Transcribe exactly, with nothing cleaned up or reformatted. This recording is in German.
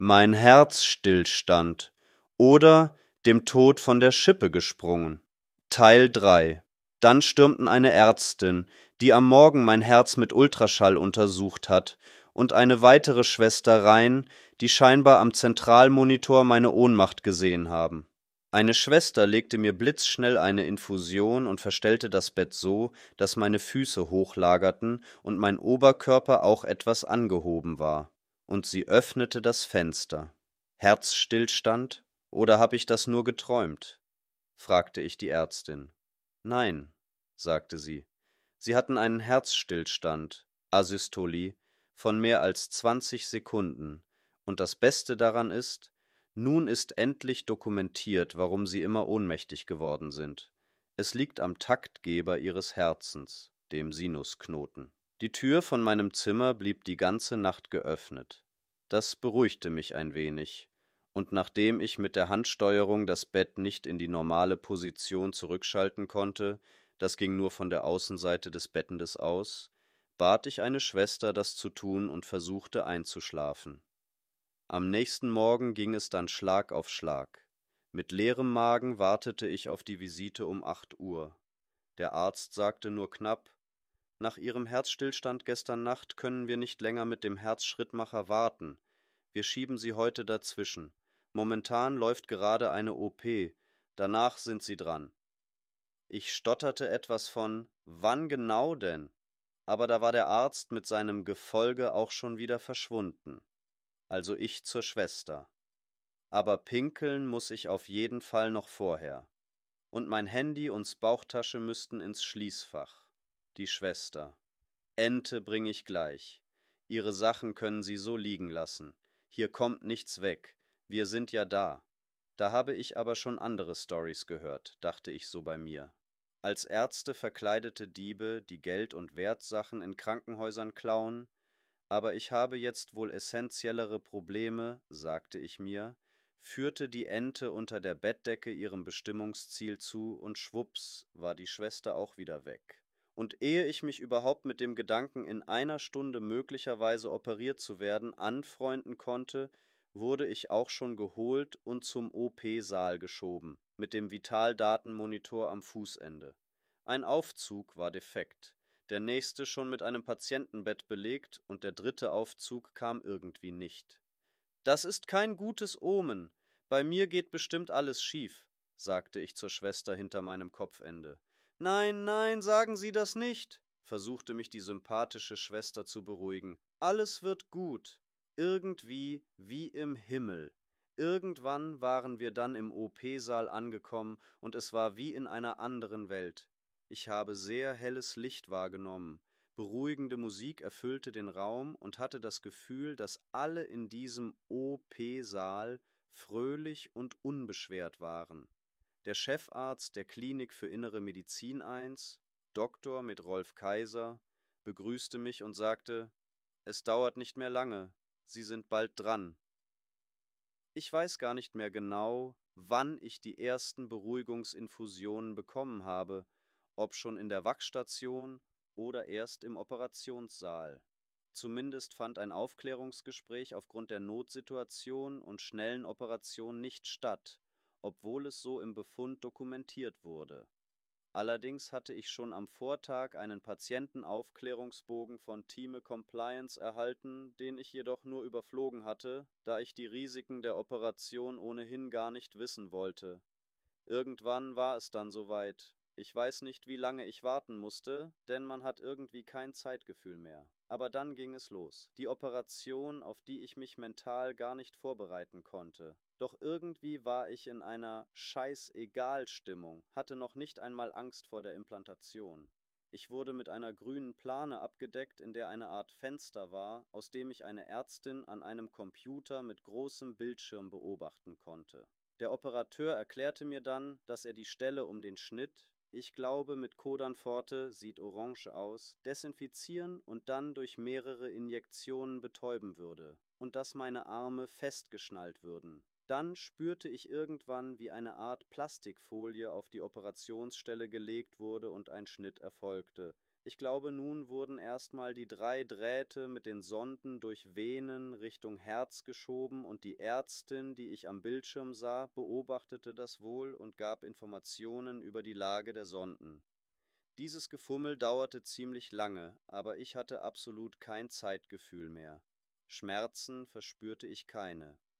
Mein Herz stillstand oder dem Tod von der Schippe gesprungen. Teil drei. Dann stürmten eine Ärztin, die am Morgen mein Herz mit Ultraschall untersucht hat, und eine weitere Schwester rein, die scheinbar am Zentralmonitor meine Ohnmacht gesehen haben. Eine Schwester legte mir blitzschnell eine Infusion und verstellte das Bett so, dass meine Füße hochlagerten und mein Oberkörper auch etwas angehoben war. Und sie öffnete das Fenster. Herzstillstand? Oder habe ich das nur geträumt? Fragte ich die Ärztin. Nein, sagte sie. Sie hatten einen Herzstillstand, Asystolie, von mehr als zwanzig Sekunden. Und das Beste daran ist, nun ist endlich dokumentiert, warum Sie immer ohnmächtig geworden sind. Es liegt am Taktgeber Ihres Herzens, dem Sinusknoten. Die Tür von meinem Zimmer blieb die ganze Nacht geöffnet. Das beruhigte mich ein wenig, und nachdem ich mit der Handsteuerung das Bett nicht in die normale Position zurückschalten konnte, das ging nur von der Außenseite des Bettendes aus, bat ich eine Schwester, das zu tun und versuchte einzuschlafen. Am nächsten Morgen ging es dann Schlag auf Schlag. Mit leerem Magen wartete ich auf die Visite um acht Uhr. Der Arzt sagte nur knapp: Nach Ihrem Herzstillstand gestern Nacht können wir nicht länger mit dem Herzschrittmacher warten. Wir schieben Sie heute dazwischen. Momentan läuft gerade eine O P. Danach sind Sie dran. Ich stotterte etwas von: Wann genau denn? Aber da war der Arzt mit seinem Gefolge auch schon wieder verschwunden. Also ich zur Schwester. Aber pinkeln muss ich auf jeden Fall noch vorher. Und mein Handy und Bauchtasche müssten ins Schließfach. Die Schwester. Ente bring ich gleich. Ihre Sachen können Sie so liegen lassen. Hier kommt nichts weg. Wir sind ja da. Da habe ich aber schon andere Storys gehört, dachte ich so bei mir. Als Ärzte verkleidete Diebe, die Geld und Wertsachen in Krankenhäusern klauen, aber ich habe jetzt wohl essentiellere Probleme, sagte ich mir, führte die Ente unter der Bettdecke ihrem Bestimmungsziel zu und schwupps war die Schwester auch wieder weg. Und ehe ich mich überhaupt mit dem Gedanken, in einer Stunde möglicherweise operiert zu werden, anfreunden konnte, wurde ich auch schon geholt und zum O P-Saal geschoben, mit dem Vitaldatenmonitor am Fußende. Ein Aufzug war defekt, der nächste schon mit einem Patientenbett belegt und der dritte Aufzug kam irgendwie nicht. »Das ist kein gutes Omen. Bei mir geht bestimmt alles schief«, sagte ich zur Schwester hinter meinem Kopfende. »Nein, nein, sagen Sie das nicht«, versuchte mich die sympathische Schwester zu beruhigen. »Alles wird gut. Irgendwie wie im Himmel.« Irgendwann waren wir dann im O P-Saal angekommen und es war wie in einer anderen Welt. Ich habe sehr helles Licht wahrgenommen. Beruhigende Musik erfüllte den Raum und hatte das Gefühl, dass alle in diesem O P-Saal fröhlich und unbeschwert waren. Der Chefarzt der Klinik für Innere Medizin eins, Doktor mit Rolf Kaiser, begrüßte mich und sagte: »Es dauert nicht mehr lange, Sie sind bald dran.« Ich weiß gar nicht mehr genau, wann ich die ersten Beruhigungsinfusionen bekommen habe, ob schon in der Wachstation oder erst im Operationssaal. Zumindest fand ein Aufklärungsgespräch aufgrund der Notsituation und schnellen Operation nicht statt, obwohl es so im Befund dokumentiert wurde. Allerdings hatte ich schon am Vortag einen Patientenaufklärungsbogen von Thieme Compliance erhalten, den ich jedoch nur überflogen hatte, da ich die Risiken der Operation ohnehin gar nicht wissen wollte. Irgendwann war es dann soweit. Ich weiß nicht, wie lange ich warten musste, denn man hat irgendwie kein Zeitgefühl mehr. Aber dann ging es los. Die Operation, auf die ich mich mental gar nicht vorbereiten konnte. Doch irgendwie war ich in einer Scheiß-egal-Stimmung, hatte noch nicht einmal Angst vor der Implantation. Ich wurde mit einer grünen Plane abgedeckt, in der eine Art Fenster war, aus dem ich eine Ärztin an einem Computer mit großem Bildschirm beobachten konnte. Der Operateur erklärte mir dann, dass er die Stelle um den Schnitt, ich glaube mit Codern-Forte, sieht orange aus, desinfizieren und dann durch mehrere Injektionen betäuben würde und dass meine Arme festgeschnallt würden. Dann spürte ich irgendwann, wie eine Art Plastikfolie auf die Operationsstelle gelegt wurde und ein Schnitt erfolgte. Ich glaube, nun wurden erstmal die drei Drähte mit den Sonden durch Venen Richtung Herz geschoben und die Ärztin, die ich am Bildschirm sah, beobachtete das wohl und gab Informationen über die Lage der Sonden. Dieses Gefummel dauerte ziemlich lange, aber ich hatte absolut kein Zeitgefühl mehr. Schmerzen verspürte ich keine.